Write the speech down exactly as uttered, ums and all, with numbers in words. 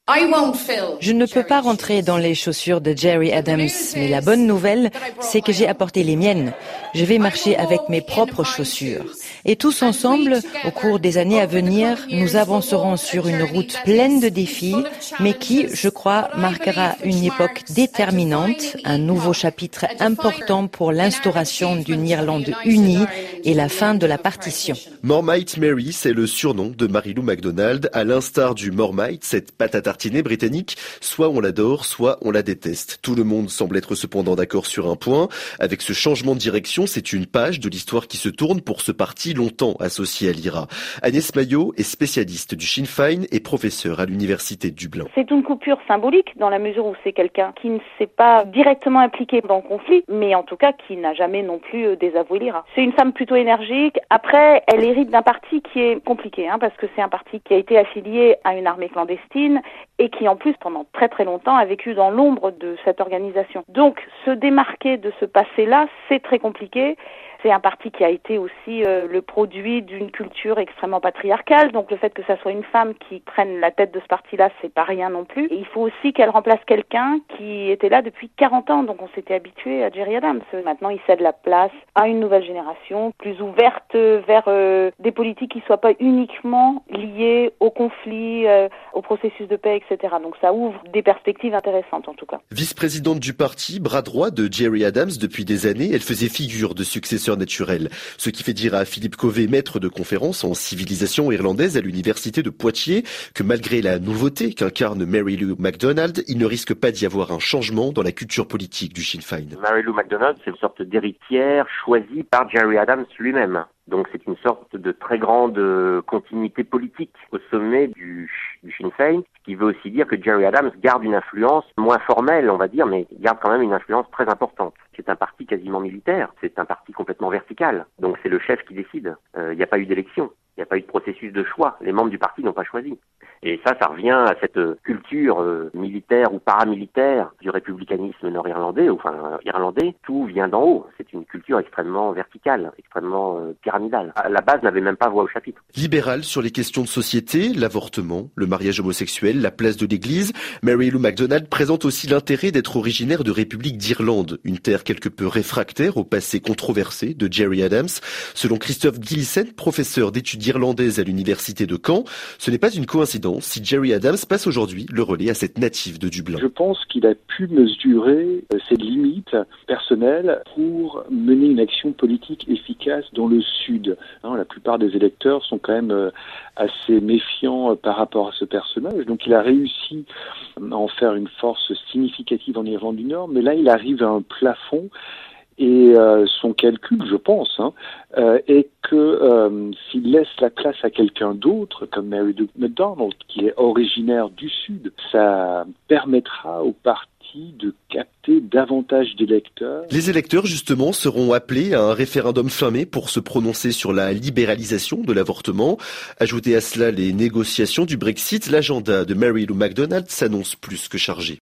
Je ne peux pas rentrer dans les chaussures de Gerry Adams, mais la bonne nouvelle, c'est que j'ai apporté les miennes. Je vais marcher avec mes propres chaussures. Et tous ensemble, au cours des années à venir, nous avancerons sur une route pleine de défis, mais qui, je crois, marquera une époque déterminante, un nouveau chapitre important pour l'instauration d'une Irlande unie et la fin de la partition. Marmite Mary, c'est le surnom de Mary Lou McDonald. À l'instar du Marmite, cette pâte à tartiner britannique, soit on l'adore, soit on la déteste. Tout le monde semble être cependant d'accord sur un point. Avec ce changement de direction, c'est une page de l'histoire qui se tourne pour ce parti longtemps associé à l'I R A. Agnès Maillot est spécialiste du Sinn Féin et professeure à l'Université de Dublin. C'est une coupure symbolique dans la mesure où c'est quelqu'un qui ne s'est pas directement impliqué dans le conflit, mais en tout cas qui n'a jamais non plus désavoué l'I R A. C'est une femme plutôt énergique. Après, elle hérite d'un parti qui est compliqué, hein, parce que c'est un parti qui a été affilié à une armée clandestine et qui en plus pendant très très longtemps a vécu dans l'ombre de cette organisation. Donc se démarquer de ce passé-là, c'est très compliqué. C'est un parti qui a été aussi euh, le produit d'une culture extrêmement patriarcale, donc le fait que ça soit une femme qui prenne la tête de ce parti-là, c'est pas rien non plus. Et il faut aussi qu'elle remplace quelqu'un qui était là depuis quarante ans, donc on s'était habitué à Gerry Adams. Maintenant, il cède la place à une nouvelle génération, plus ouverte vers euh, des politiques qui soient pas uniquement liées au conflit, euh, au processus de paix, et cetera. Donc ça ouvre des perspectives intéressantes en tout cas. Vice-présidente du parti, bras droit de Gerry Adams depuis des années, elle faisait figure de successeur naturel. Ce qui fait dire à Philippe Covey, maître de conférence en civilisation irlandaise à l'université de Poitiers, que malgré la nouveauté qu'incarne Mary Lou McDonald, il ne risque pas d'y avoir un changement dans la culture politique du Sinn Féin. Mary Lou McDonald, c'est une sorte d'héritière choisie par Gerry Adams lui-même. Donc c'est une sorte de très grande continuité politique au sommet du, du Sinn Féin, ce qui veut aussi dire que Gerry Adams garde une influence moins formelle, on va dire, mais garde quand même une influence très importante. C'est un parti quasiment militaire, c'est un parti complètement vertical, donc c'est le chef qui décide. Il euh, n'y a pas eu d'élection, il n'y a pas eu de processus de choix, les membres du parti n'ont pas choisi. Et ça, ça revient à cette culture euh, militaire ou paramilitaire du républicanisme nord-irlandais, enfin euh, irlandais, tout vient d'en haut. C'est une culture extrêmement verticale, extrêmement euh, pyramidale. La base n'avait même pas voix au chapitre. Libérale sur les questions de société, l'avortement, le mariage homosexuel, la place de l'église, Mary Lou McDonald présente aussi l'intérêt d'être originaire de République d'Irlande, une terre quelque peu réfractaire au passé controversé de Gerry Adams. Selon Christophe Gillissen, professeur d'études irlandaises à l'université de Caen, ce n'est pas une coïncidence si Gerry Adams passe aujourd'hui le relais à cette native de Dublin. Je pense qu'il a pu mesurer ses limites personnelles pour mener une action politique efficace dans le Sud. Hein, la plupart des électeurs sont quand même assez méfiants par rapport à ce personnage. Donc il a réussi à en faire une force significative en Irlande du Nord, mais là il arrive à un plafond. Et euh, son calcul, je pense, hein, euh, est que euh, s'il laisse la place à quelqu'un d'autre, comme Mary Lou McDonald, qui est originaire du Sud, ça permettra au parti de capter davantage d'électeurs. Les électeurs, justement, seront appelés à un référendum fin mai pour se prononcer sur la libéralisation de l'avortement. Ajoutez à cela les négociations du Brexit, l'agenda de Mary Lou McDonald s'annonce plus que chargé.